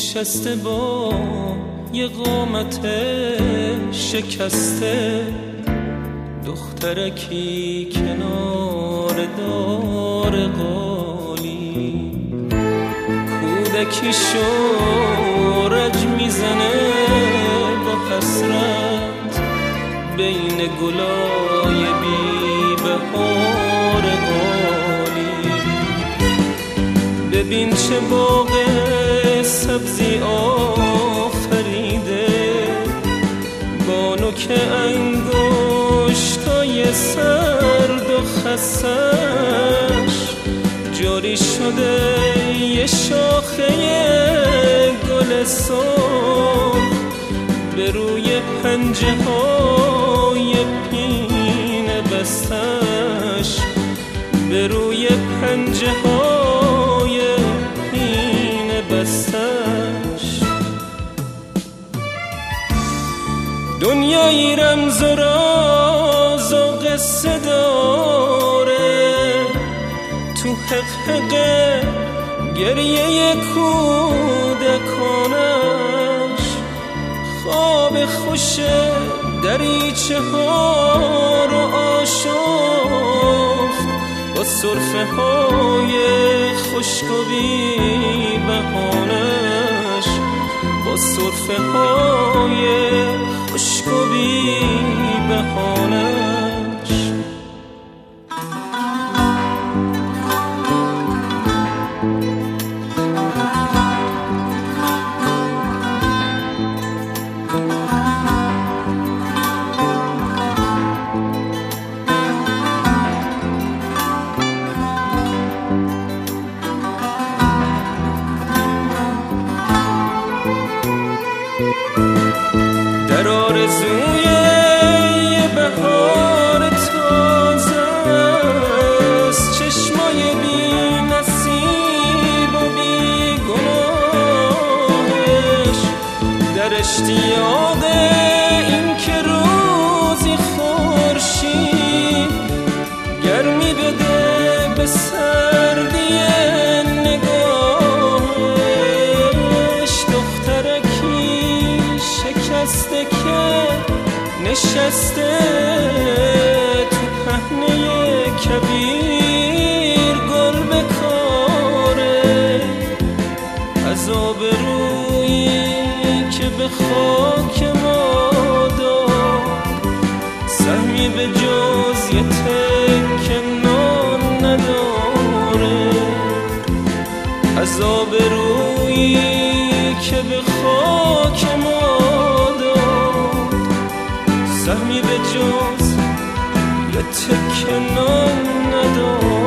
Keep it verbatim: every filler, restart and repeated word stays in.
نشسته با یه قامت شکسته، دخترکی کنار دار قالی، کودکی شورج میزنه با حسرت بین گلای بی بهار قالی. ببین چه باغ سبزی آفریده، بانوک انگشتای سرد و خسش، جاری شده یه شاخه گل سرخ به روی پنجه های پینه بستش، به روی پنجه های پینه بستش. دنیایی رمز و راز و قصه داره، تو حقحق گریه کودکانش، خواب خوش دریچه ها رو آشفت با صرفه های خشک و بی بهانش، با صرفه های خشک و بی بهانش. در آرزوی یه بهار تازه است، چشمای بی نصیب و بی گناهش، در اشتیاق این که روزی خورشید گرمی بده به سردی نگاهش، دخترکی شکسته که نشسته تو پهنه کبیر گل بکاره، عذاب رویی که به خاک ما داد، سهمی به جز یه تکه نان نداره، عذاب رویی که به خاک ما سهمی به جز یه تکه نان نداره.